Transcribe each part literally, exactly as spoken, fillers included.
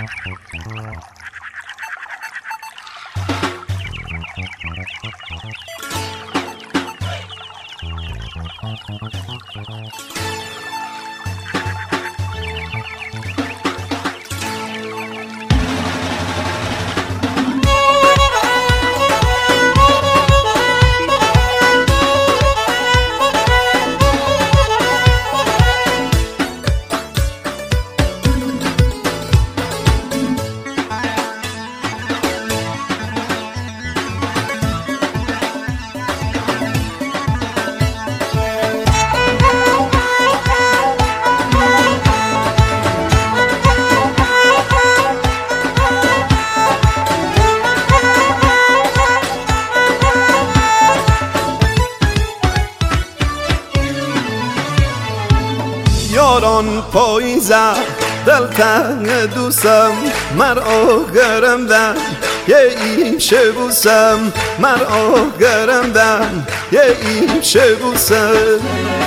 یاران پاییزم دلتنگ دوستم مرا گرمدن یه ایشه بوسم مرا گرمدن یه ایشه بوسم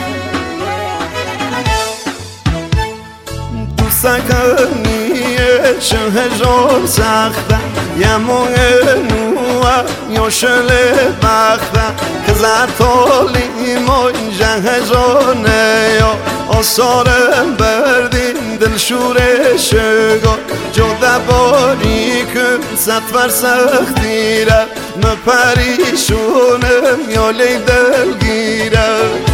دوستکانیه شهجار سختم یه موه نوه یا شله بختم که زرطالی مای جهجانه یا آثارم بردین دل شورش گار جده باری کن ستور سختیره مپریشونم یا لی دلگیره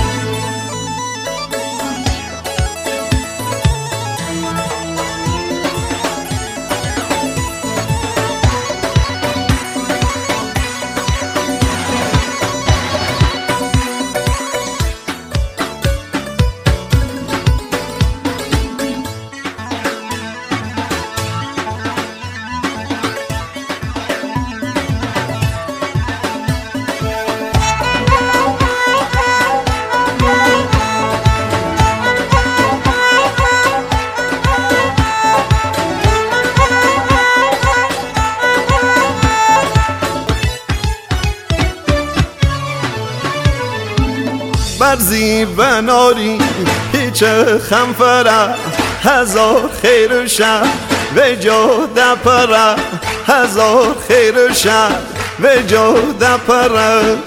برزی بناری هیچ خمفره هزار خیر شب و جاده پره هزار خیر شب و جاده پره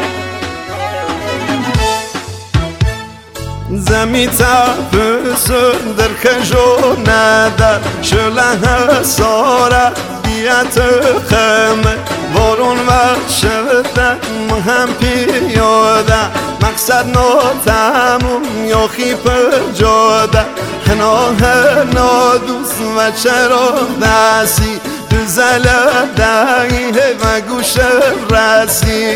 زمی تپسون در کجو ندر شله ساره بیت خمه بارون و شدن هم پیاده مقصد ناتموم یا خیپ جاده هنا هنا دوست و چرا دستی تو زله دهیه و گوش رسی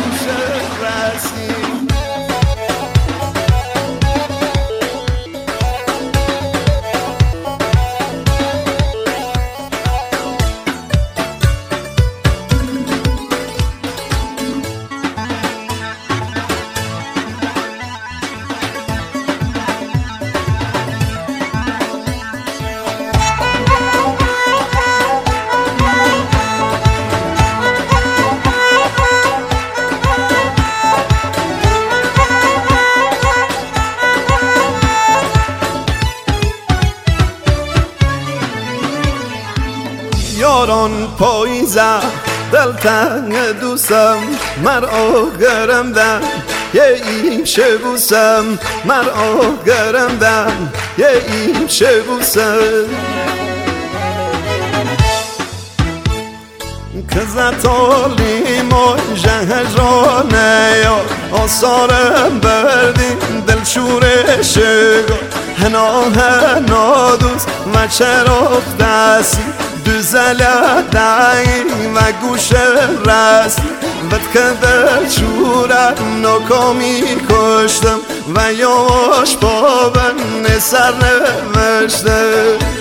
یاران پاییزم دلتنگ دوستم مرا گرمدن یه ایشه بوسم مرا گرمدن یه ایشه بوسم که زتالی ما جهجانه یا آثارم بردین دل شورش گار هنا هنا دوست و چراغ دستی دو زله دایی و گوش رست بد که دل شورم ناکامی کشتم و یواش بابن سر نوشتم